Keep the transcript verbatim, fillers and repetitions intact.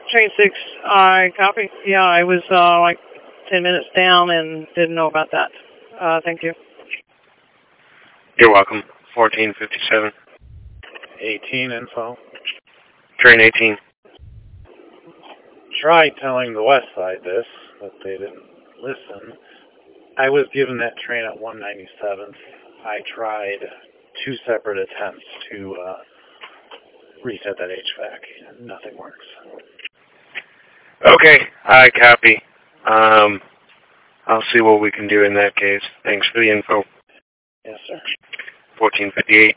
Train six, I copy. Yeah, I was uh, like ten minutes down and didn't know about that. Uh, thank you. You're welcome. fourteen fifty-seven. eighteen info. Train eighteen. Tried telling the west side this, but they didn't listen. I was given that train at one ninety-seventh. I tried two separate attempts to uh, reset that H V A C. Nothing works. Okay, I copy. Um, I'll see what we can do in that case. Thanks for the info. Yes, sir. fourteen fifty-eight.